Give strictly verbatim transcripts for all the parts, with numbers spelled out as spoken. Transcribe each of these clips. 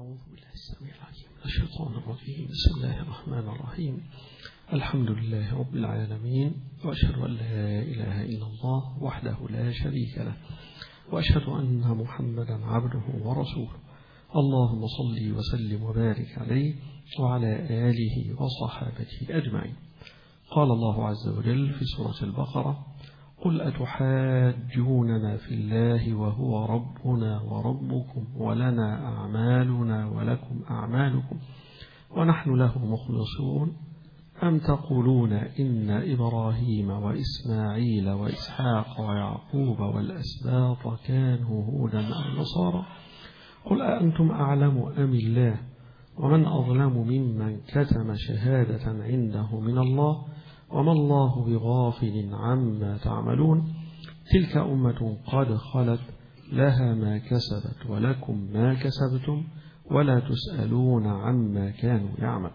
أعوذ بالله السميع العليم من الشيطان الرجيم. بسم الله الرحمن الرحيم. الحمد لله رب العالمين، وأشهد أن لا إله إلا الله وحده لا شريك له، وأشهد أن محمدا عبده ورسوله. اللهم صل وسلم وبارك عليه وعلى آله وصحابته أجمعين. قال الله عز وجل في سورة البقرة: قل أتحاجوننا في الله وهو ربنا وربكم ولنا أعمالنا ولكم أعمالكم ونحن له مخلصون أم تقولون إن إبراهيم وإسماعيل وإسحاق ويعقوب والأسباط كانوا هودا أو نصارى قل أأنتم أعلم أم الله ومن أظلم ممن كتم شهادة عنده من الله وما الله بغافل عما تعملون تلك أمة قد خلت لها ما كسبت ولكم ما كسبتم ولا تسألون عما كانوا يعملون.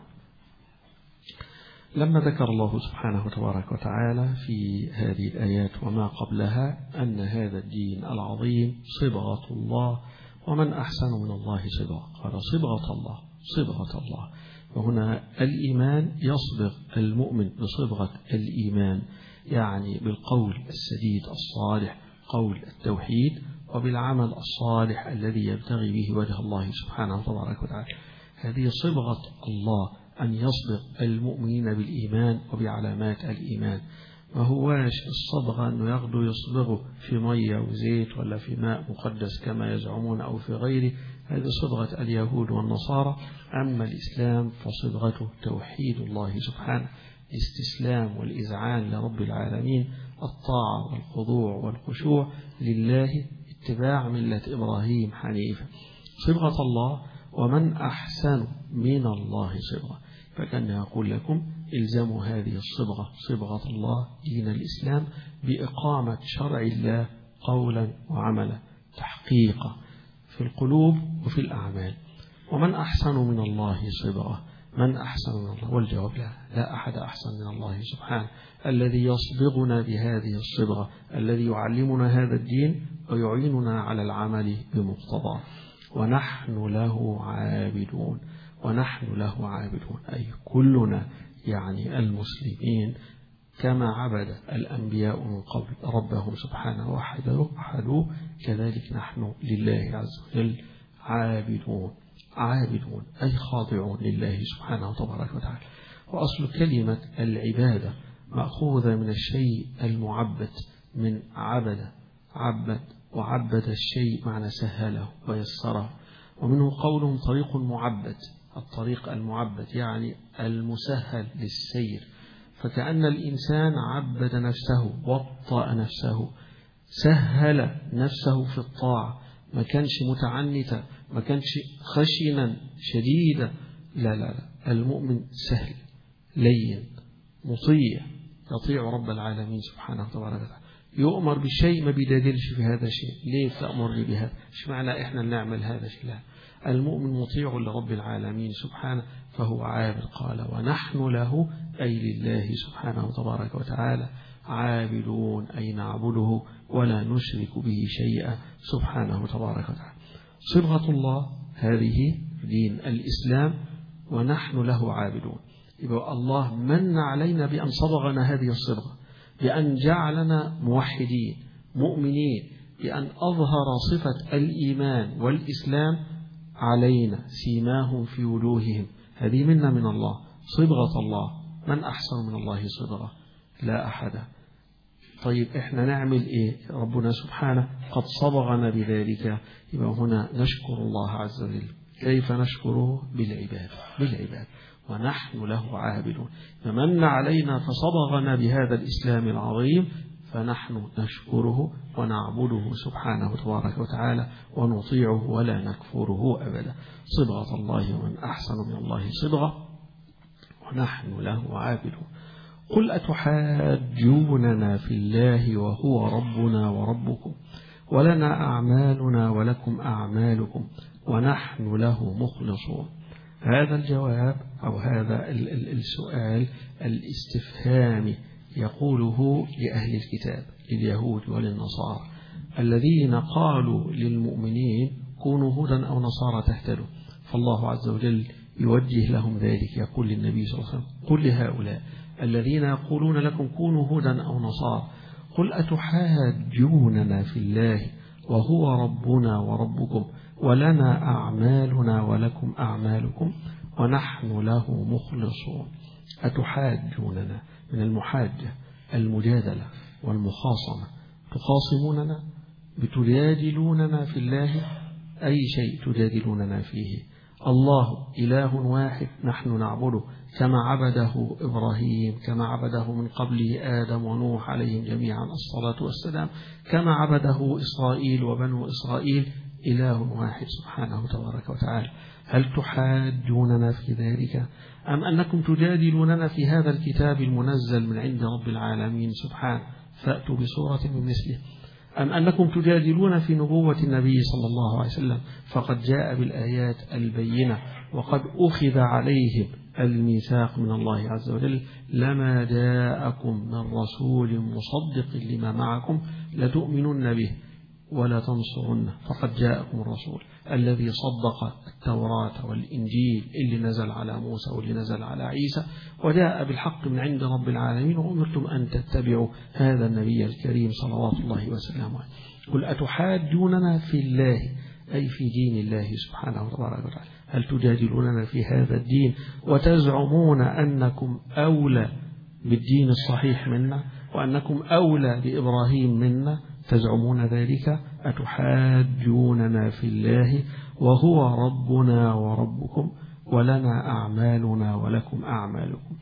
لما ذكر الله سبحانه وتبارك وتعالى في هذه الآيات وما قبلها أن هذا الدين العظيم صبغة الله ومن أحسن من الله صبغة، قال صبغة الله صبغة الله. وهنا الإيمان يصبغ المؤمن بصبغة الإيمان، يعني بالقول السديد الصالح قول التوحيد، وبالعمل الصالح الذي يبتغي به وجه الله سبحانه وتبارك وتعالى. هذه صبغة الله، أن يصبغ المؤمنين بالإيمان وبعلامات الإيمان. ما هواش الصبغة أنه ياخدوا يصبغوا في مية وزيت ولا في ماء مقدس كما يزعمون أو في غيره، هذه صبغة اليهود والنصارى. أما الإسلام فصبغته توحيد الله سبحانه، الاستسلام والإذعان لرب العالمين، الطاعة والخضوع والخشوع لله، اتباع ملة إبراهيم حنيفا. صبغة الله ومن أحسن من الله صبغة. فكان يقول لكم إلزموا هذه الصبغة، صبغة الله دين الإسلام، بإقامة شرع الله قولا وعملا، تحقيقا في القلوب وفي الأعمال. ومن أحسن من الله صبغة، من أحسن من الله؟ والجواب لا، لا أحد أحسن من الله سبحانه، الذي يصبغنا بهذه الصبغة، الذي يعلمنا هذا الدين ويعيننا على العمل بمقتضاه. ونحن له عابدون، ونحن له عابدون أي كلنا، يعني المسلمين كما عبد الأنبياء من قبل ربهم سبحانه وحدوه، كذلك نحن لله عز وجل عابدون. عابدون أي خاضعون لله سبحانه وتبارك وتعالى. وأصل كلمة العبادة مأخوذة من الشيء المعبد، من عبد عبد وعبد الشيء معنى سهله ويسره، ومنه قول طريق معبد، الطريق المعبد يعني المسهل للسير. فكأن الإنسان عبد نفسه، وطأ نفسه، سهل نفسه في الطاعة، ما كانش متعنتا، ما كانش خشنا شديدا، لا لا لا، المؤمن سهل لين مطيع، يطيع رب العالمين سبحانه وتعالى. يؤمر بالشيء ما بيدادلش في هذا الشيء، ليه تأمرني بهذا؟ مش معنى إحنا نعمل هذا الشيء، لا، المؤمن مطيع لرب العالمين سبحانه فهو عابد. قال ونحن له أي لله سبحانه وتبارك وتعالى عابدون، أي نعبده ولا نشرك به شيئا سبحانه وتبارك وتعالى. صبغة الله هذه دين الإسلام ونحن له عابدون. يبقى الله من علينا بأن صبغنا هذه الصبغة، بأن جعلنا موحدين مؤمنين، بأن أظهر صفة الإيمان والإسلام علينا، سيماهم في وجوههم، هذه منا من الله، صبغة الله. من أحسن من الله صبغة؟ لا أحد. طيب إحنا نعمل إيه؟ ربنا سبحانه قد صبغنا بذلك. يبقى هنا نشكر الله عز وجل. كيف نشكره؟ بالعباد، بالعباد. ونحن له عابدون، فمن علينا فصبغنا بهذا الإسلام العظيم، فنحن نشكره ونعبده سبحانه تبارك وتعالى ونطيعه ولا نكفره أبدا. صبغة الله ومن أحسن من الله صبغة ونحن له عابدون. قل أتحاجوننا في الله وهو ربنا وربكم ولنا أعمالنا ولكم أعمالكم ونحن له مخلصون. هذا الجواب أو هذا السؤال الاستفهامي يقوله لأهل الكتاب، لليهود وللنصارى، الذين قالوا للمؤمنين كونوا هودا أو نصارى تهتدوا، فالله عز وجل يوجه لهم ذلك، يقول للنبي صلى الله عليه وسلم: قل لهؤلاء الذين يقولون لكم كونوا هودا أو نصارى قل أتحاجوننا في الله وهو ربنا وربكم ولنا أعمالنا ولكم أعمالكم ونحن له مخلصون. أتحاجوننا من المحاجة المجادلة والمخاصمة، تخاصموننا بتجادلوننا في الله، أي شيء تجادلوننا فيه. الله إله واحد نحن نعبده كما عبده إبراهيم، كما عبده من قبله آدم ونوح عليهم جميعا الصلاة والسلام، كما عبده إسرائيل وبنو إسرائيل، إله واحد سبحانه تبارك وتعالى. هل تحاجوننا في ذلك أم أنكم تجادلوننا في هذا الكتاب المنزل من عند رب العالمين سبحانه فأتوا بسورة من مثله، أم أنكم تجادلون في نبوة النبي صلى الله عليه وسلم فقد جاء بالآيات البينة وقد أخذ عليهم الميثاق من الله عز وجل: لما جاءكم من رسول مصدق لما معكم لتؤمنن به ولا تنصرنه فقد جاءكم الرسول الذي صدق التوراة والإنجيل اللي نزل على موسى واللي نزل على عيسى، وجاء بالحق من عند رب العالمين، وأمرتم أن تتبعوا هذا النبي الكريم صلوات الله وسلامه. قل أتحاجوننا في الله، أي في دين الله سبحانه وتعالى. هل تجادلوننا في هذا الدين وتزعمون أنكم أولى بالدين الصحيح منا وأنكم أولى بإبراهيم منا، تزعمون ذلك؟ أتحاجوننا في الله وهو ربنا وربكم ولنا أعمالنا ولكم أعمالكم.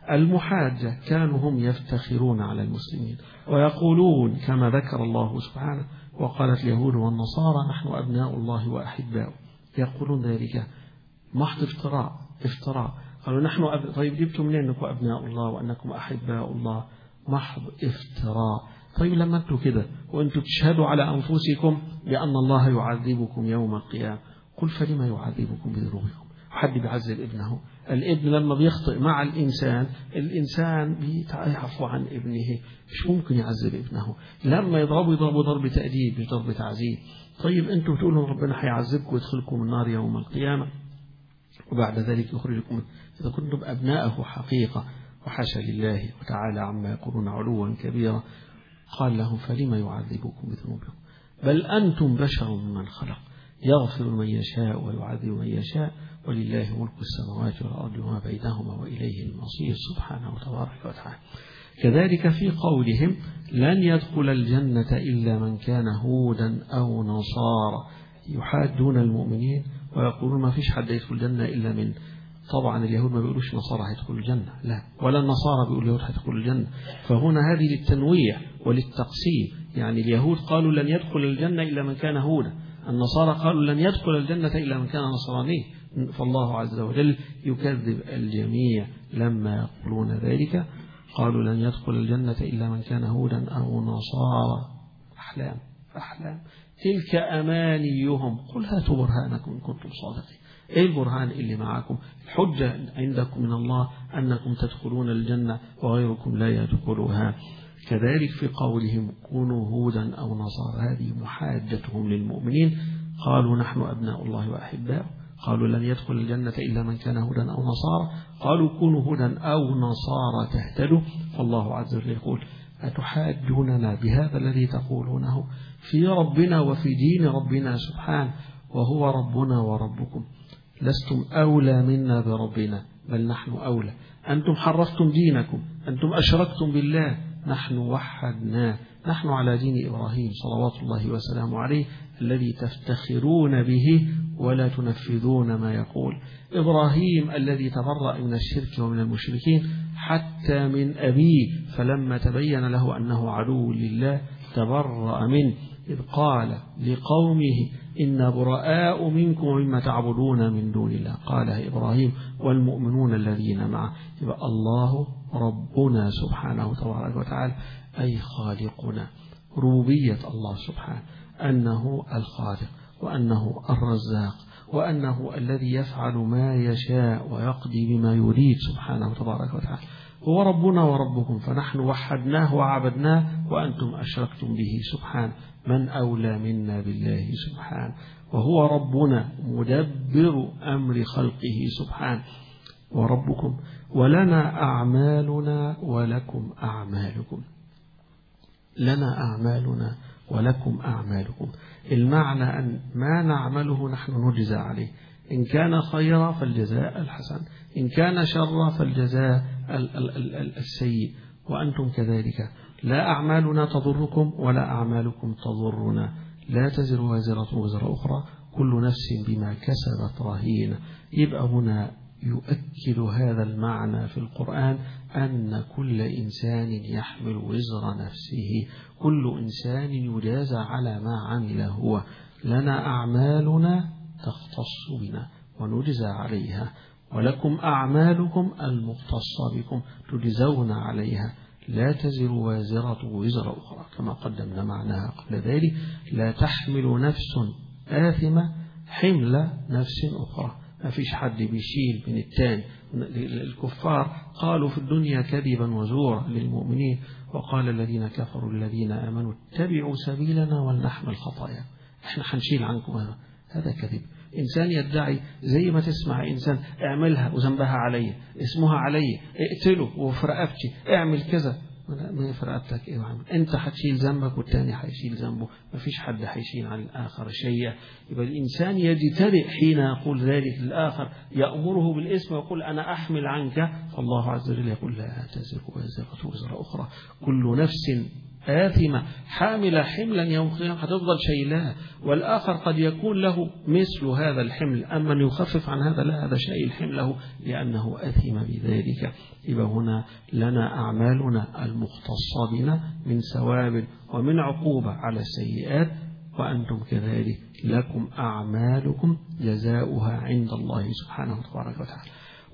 المحاجة كانوا هم يفتخرون على المسلمين ويقولون كما ذكر الله سبحانه: وقالت اليهود والنصارى نحن أبناء الله وأحباؤه. يقولون ذلك محض افتراء افتراء قالوا نحن أب... طيب جبتم منين أنكم أبناء الله وأنكم أحباء الله؟ محض افتراء. طيب لما أنتم كده وأنتم تشهدوا على أنفسكم بأن الله يعذبكم يوم القيامة، قل فلما يعذبكم بذنوبكم؟ حد بيعذب ابنه؟ الابن لما بيخطئ مع الإنسان، الإنسان بيعفو عن ابنه، مش ممكن يعذب ابنه. لما يضربوا يضربوا ضرب تأديب مش ضرب تعذيب. طيب أنتم تقولوا ربنا هيعذبكم ويدخلكم النار يوم القيامة وبعد ذلك يخرجكم إذا كنتم أبناءه حقيقة، وحاشا لله وتعالى عما يقولون علوا كبيرا. قال لهم: فلما يعذبكم بذنوبكم بل أنتم بشر ممن خلق يغفر من يشاء ويعذب من يشاء ولله ملك السماوات والأرض وما بينهما وإليه المصير سبحانه وتبارك وتعالى. كذلك في قولهم: لن يدخل الجنة إلا من كان هودا أو نصارى، يحادون المؤمنين ويقولون ما فيش حد يدخل الجنة إلا من، طبعا اليهود ما بيقولوش نصارى هيدخلوا الجنة، لا، ولا النصارى بيقولوا اليهود هيدخلوا الجنة. فهنا هذه للتنويع وللتقسيم، يعني اليهود قالوا لن يدخل الجنة إلا من كان هودا، النصارى قالوا لن يدخل الجنة إلا من كان نصراني. فالله عز وجل يكذب الجميع لما يقولون ذلك. قالوا لن يدخل الجنة إلا من كان هودا أو نصارى. أحلام أحلام تلك أمانيهم قل هاتوا برهانكم إن كنتم صادقين. إيه البرهان اللي معكم؟ الحجة عندكم من الله أنكم تدخلون الجنة وغيركم لا يدخلها. كذلك في قولهم كونوا هودا أو نصارى، هذه محاجتهم للمؤمنين. قالوا نحن أبناء الله وأحباؤه، قالوا لن يدخل الجنة إلا من كان هودا أو نصارى، قالوا كونوا هودا أو نصارى تهتدوا. فالله عز وجل يقول: أتحاجوننا بهذا الذي تقولونه في ربنا وفي دين ربنا سبحانه وهو ربنا وربكم، لستم أولى منا بربنا بل نحن أولى. أنتم حرفتم دينكم، أنتم أشركتم بالله، نحن وحدناه، نحن على دين إبراهيم صلوات الله وسلامه عليه الذي تفتخرون به ولا تنفذون ما يقول. إبراهيم الذي تبرأ من الشرك ومن المشركين حتى من أبيه، فلما تبين له أنه عدو لله تبرأ منه، إذ قال لقومه إن براء منكم مما تعبدون من دون الله، قالها إبراهيم والمؤمنون الذين معه. يبقى الله ربنا سبحانه تبارك وتعالى أي خالقنا، ربوبية الله سبحانه أنه الخالق وأنه الرزاق وأنه الذي يفعل ما يشاء ويقضي بما يريد سبحانه تبارك وتعالى. هو ربنا وربكم فنحن وحدناه وعبدناه وأنتم أشركتم به سبحانه. من أولى منا بالله سبحانه، وهو ربنا مدبر أمر خلقه سبحانه وربكم، ولنا أعمالنا ولكم أعمالكم. لنا أعمالنا ولكم أعمالكم، المعنى أن ما نعمله نحن نجزى عليه، إن كان خيرا فالجزاء الحسن، إن كان شرا فالجزاء السيء، وأنتم كذلك. لا أعمالنا تضركم ولا أعمالكم تضرنا، لا تزر وازرة وزر أخرى، كل نفس بما كسبت رهينة. يبقى هنا يؤكد هذا المعنى في القرآن أن كل إنسان يحمل وزر نفسه، كل إنسان يجازى على ما عمل هو. لنا أعمالنا تختص بنا ونجزى عليها، ولكم أعمالكم المختصة بكم تجزون عليها، لا تزر وازرة وزر أخرى، كما قدمنا معناها قبل ذلك. لا تحمل نفس آثمة حمل نفس أخرى، ما فيش حد بيشيل من التاني. الكفار قالوا في الدنيا كذبا وزورا للمؤمنين، وقال الذين كفروا الذين آمنوا اتبعوا سبيلنا ولنحمل خطايا، احنا حنشيل عنكم هذا. هذا كذب. إنسان يدعي، زي ما تسمع إنسان اعملها وذنبها علي، اسمها علي، اقتله وفي رقبتي، اعمل كذا، ما في رقبتك ايه وعمل. انت هتشيل ذنبك والتاني هيشيل ذنبه، ما فيش حد هيشيل عن الآخر شيئا. يبقى الإنسان يجترئ حين يقول ذلك للآخر، يأمره بالاسم ويقول أنا أحمل عنك، فالله عز وجل يقول لا تزر وازرة وزر أخرى، كل نفس آثمة حاملة حملا يوم القيامة هتفضل شيلاه، والآخر قد يكون له مثل هذا الحمل، أما من يخفف عن هذا لا، هذا شيء حمله لأنه أثم بذلك. يبقى هنا لنا أعمالنا المختصة بنا من ثواب ومن عقوبة على السيئات، وأنتم كذلك لكم أعمالكم جزاؤها عند الله سبحانه وتبارك وتعالى.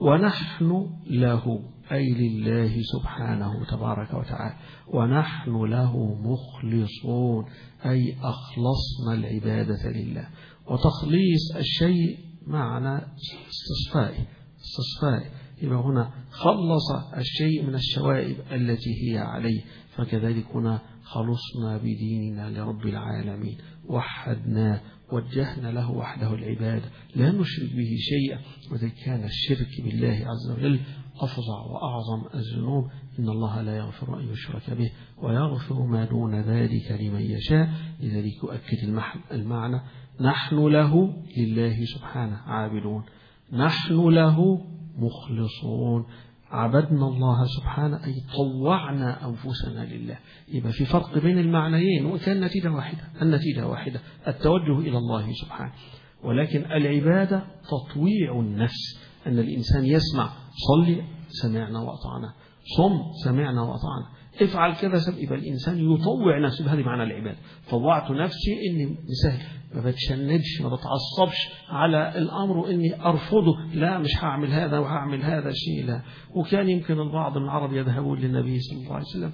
ونحن له، أي لله سبحانه تبارك وتعالى، ونحن له مخلصون، أي أخلصنا العبادة لله. وتخليص الشيء معنى استصفائه، استصفائه يبقى هنا خلص الشيء من الشوائب التي هي عليه، فكذلك هنا خلصنا بديننا لرب العالمين، وحدناه، وجهنا له وحده العبادة، لا نشرك به شيئا. وإذا كان الشرك بالله عز وجل أفظع وأعظم الذنوب، إن الله لا يغفر أن يشرك به ويغفر ما دون ذلك لمن يشاء. لذلك يؤكد المعنى نحن له، لله سبحانه عابدون، نحن له مخلصون، عبدنا الله سبحانه أي طوعنا أنفسنا لله. يبقى في فرق بين المعنيين، وكان النتيجة واحدة، النتيجة واحدة، التوجه إلى الله سبحانه. ولكن العبادة تطويع النفس، أن الإنسان يسمع، صلي سمعنا وأطعنا، صم سمعنا وأطعنا، افعل كذا، يبقى الإنسان يطوع نفسه. هذه معنى العبادة، طوعت نفسي إني مسهل، ما بتشنجش، ما بتعصبش على الأمر إني أرفضه، لا مش هعمل هذا وهعمل هذا الشيء، لا. وكان يمكن البعض من العرب يذهبون للنبي صلى الله عليه وسلم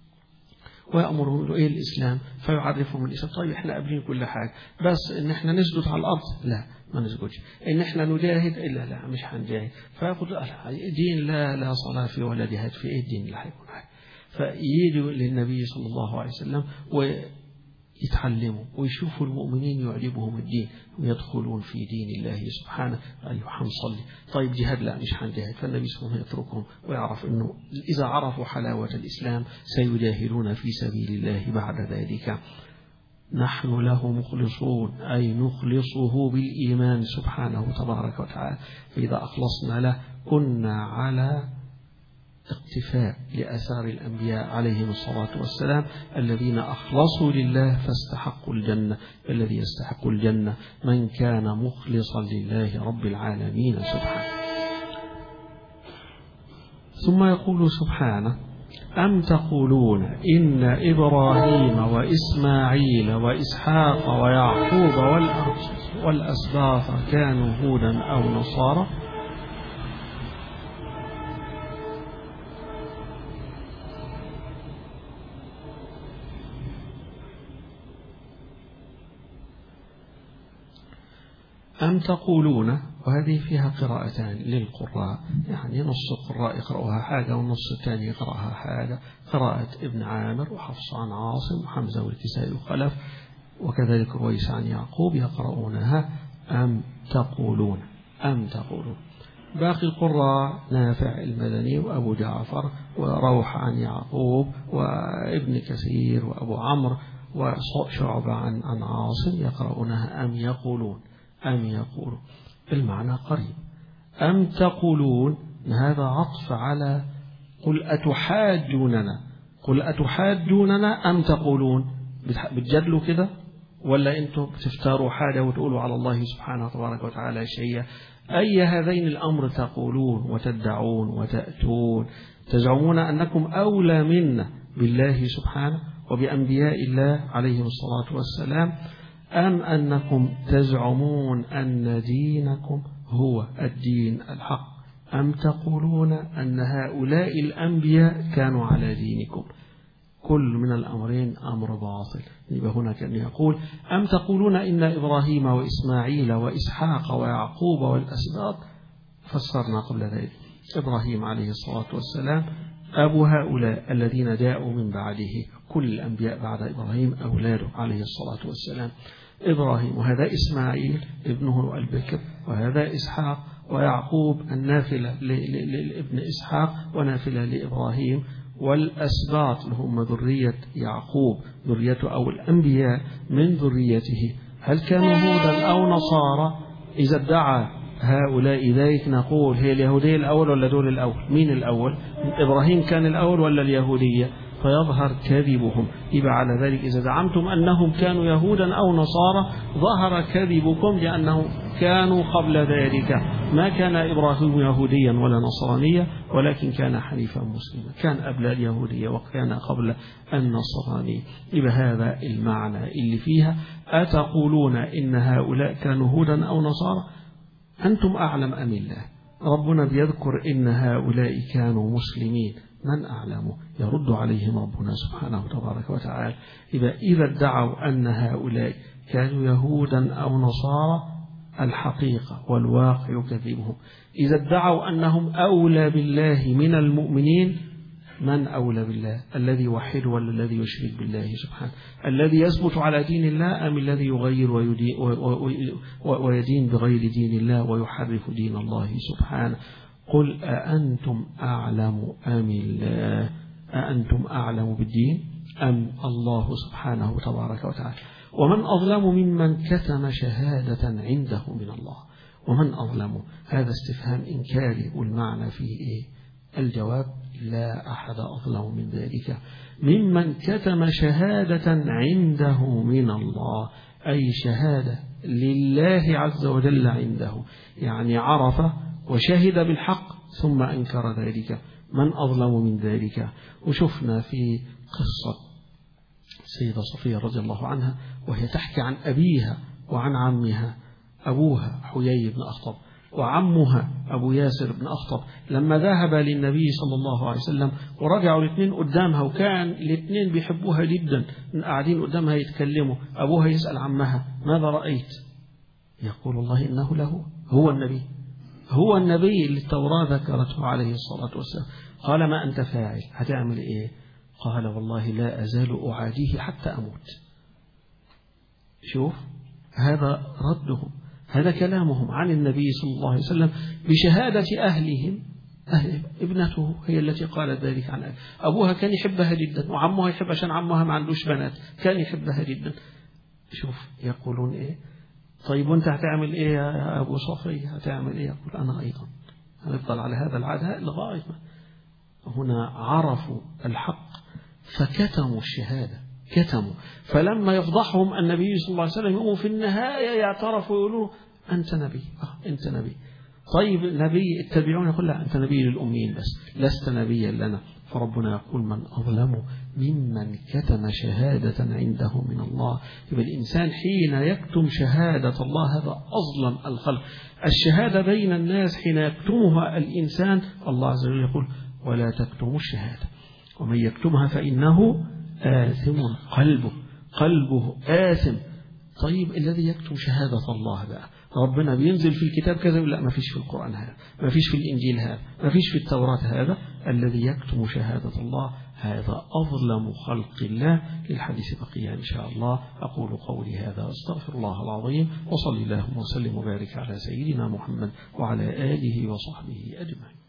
ويأمرهم له إيه الإسلام، فيعرفهم الإسلام. طيب إحنا قابلين كل حاجة، بس إن إحنا نسجد على الأرض، لا ما نسجدش. إن إحنا نجاهد، إلا لا مش هنجاهد. فيقول دين لا لا صلاة فيه ولا جهاد في إيه الدين اللي هيكون حاجة. فيجوا للنبي صلى الله عليه وسلم ويتعلموا ويشوفوا المؤمنين يعجبهم الدين ويدخلون في دين الله سبحانه. أيوة هنصلي، طيب جهاد لا مش هنجاهد. فالنبي صلى الله عليه وسلم يتركهم ويعرف أنه إذا عرفوا حلاوة الإسلام سيجاهدون في سبيل الله بعد ذلك. نحن له مخلصون، أي نخلصه بالإيمان سبحانه تبارك وتعالى. فإذا أخلصنا له كنا على اقتفاء لأثار الأنبياء عليهم الصلاة والسلام الذين أخلصوا لله فاستحقوا الجنة. الذي يستحق الجنة من كان مخلصا لله رب العالمين سبحانه. ثم يقول سبحانه أم تقولون إن إبراهيم وإسماعيل وإسحاق ويعقوب والأسباط كانوا هودا أو نصارى. أم تقولون، وهذه فيها قراءتان للقراء، يعني نص القراء يقرأها حاجة والنص الثاني يقرأها حاجة، قراءة ابن عامر وحفص عن عاصم وحمزة والكسائي وخلف، وكذلك رويس عن يعقوب يقرؤونها أم تقولون أم تقولون. باقي القراء نافع المدني وأبو جعفر وروح عن يعقوب وابن كثير وأبو عمرو وشعبة عن عن عاصم يقرؤونها أم يقولون أم يقولون. المعنى قريب. أم تقولون هذا عطف على قل أتحاجوننا، قل أتحاجوننا أم تقولون، بتجادلوا كده ولا أنتم بتفتروا حاجة وتقولوا على الله سبحانه تبارك وتعالى شيئا؟ أي هذين الأمر تقولون وتدعون وتأتون؟ تزعمون أنكم أولى منا بالله سبحانه وبأنبياء الله عليهم الصلاة والسلام، أم أنكم تزعمون أن دينكم هو الدين الحق؟ أم تقولون أن هؤلاء الأنبياء كانوا على دينكم؟ كل من الأمرين أمر باطل. يبقى هنا كان يقول أم تقولون إن إبراهيم وإسماعيل وإسحاق ويعقوب والأسباط، فسرنا قبل ذلك إبراهيم عليه الصلاة والسلام أبو هؤلاء الذين جاءوا من بعده، كل الأنبياء بعد إبراهيم أولاده عليه الصلاة والسلام إبراهيم، وهذا إسماعيل ابنه البكر، وهذا إسحاق، ويعقوب النافلة لابن إسحاق ونافلة لإبراهيم، والأسباط هم ذرية يعقوب ذريته أو الأنبياء من ذريته. هل كانوا هودا أو نصارى؟ إذا ادعى هؤلاء ذلك نقول هي اليهودية الأول ولا دول الأول؟ مين الأول؟ إبراهيم كان الأول ولا اليهودية؟ فيظهر كذبهم. يبقى على ذلك إذا زعمتم أنهم كانوا يهودا أو نصارى ظهر كذبكم، لأنهم كانوا قبل ذلك ما كان إبراهيم يهوديا ولا نصرانيا، ولكن كان حنيفا مسلما، كان قبل اليهودية وكان قبل النصرانية. يبقى هذا المعنى اللي فيها أتقولون إن هؤلاء كانوا هودا أو نصارى؟ أنتم أعلم أم الله؟ ربنا بيذكر إن هؤلاء كانوا مسلمين، من أعلم؟ يرد عليهم ربنا سبحانه تبارك وتعالى. إذا إذا ادعوا أن هؤلاء كانوا يهودا أو نصارى الحقيقة والواقع يكذبهم. إذا ادعوا أنهم أولى بالله من المؤمنين، من أولى بالله؟ الذي يوحد ولا الذي يشرك بالله سبحانه؟ الذي يثبت على دين الله أم الذي يغير ويدين بغير دين الله ويحرف دين الله سبحانه؟ قل أأنتم أعلم أم الله؟ أأنتم أعلم بالدين أم الله سبحانه تبارك وتعالى؟ ومن أظلم ممن كتم شهادة عنده من الله. ومن أظلم، هذا استفهام إنكاري، والمعنى فيه إيه؟ الجواب لا أحد أظلم من ذلك، ممن كتم شهادة عنده من الله، أي شهادة لله عز وجل عنده، يعني عرف وشهد بالحق ثم أنكر ذلك. من أظلم من ذلك؟ وشفنا في قصة السيدة صفية رضي الله عنها وهي تحكي عن أبيها وعن عمها، أبوها حيي بن أخطب وعمها أبو ياسر بن أخطب، لما ذهب للنبي صلى الله عليه وسلم ورجعوا الاثنين قدامها، وكان الاثنين بيحبوها جدا، قاعدين قدامها يتكلموا، أبوها يسأل عمها ماذا رأيت؟ يقول الله إنه له، هو النبي، هو النبي اللي التوراة ذكرته عليه الصلاة والسلام. قال ما أنت فاعل؟ هتعمل إيه؟ قال والله لا أزال أعاديه حتى أموت. شوف هذا ردهم، هذا كلامهم عن النبي صلى الله عليه وسلم بشهادة أهلهم. أهل ابنته هي التي قالت ذلك عن أهل. أبوها كان يحبها جدا، وعمها يحب عشان عمها ما عندوش بنات، كان يحبها جدا. شوف يقولون إيه؟ طيب وانت هتعمل إيه يا أبو صفية؟ هتعمل إيه؟ يقول أنا أيضا هنفضل على هذا العداء لغاية ما. هنا عرفوا الحق فكتموا الشهادة، كتموا. فلما يفضحهم النبي صلى الله عليه وسلم يقوموا في النهاية يعترفوا ويقولوا أنت نبي، آه أنت نبي. طيب نبي اتبعون؟ يقول لا أنت نبي للأمين بس، لست نبيا لنا. فربنا يقول من أظلم ممن كتم شهادة عنده من الله. يبقى الإنسان حين يكتم شهادة الله هذا أظلم الخلق. الشهادة بين الناس حين يكتمها الإنسان، الله عز وجل يقول ولا تكتموا الشهادة ومن يكتمها فإنه آثم قلبه، قلبه آثم. طيب الذي يكتم شهادة الله بقى ربنا بينزل في الكتاب كذا، لا ما فيش في القرآن هذا، ما فيش في الإنجيل هذا، ما فيش في التوراة هذا. الذي يكتم شهادة الله هذا أظلم خلق الله. للحديث بقية إن شاء الله. أقول قولي هذا أستغفر الله العظيم، وصلي اللهم وسلم وبارك على سيدنا محمد وعلى آله وصحبه أجمعين.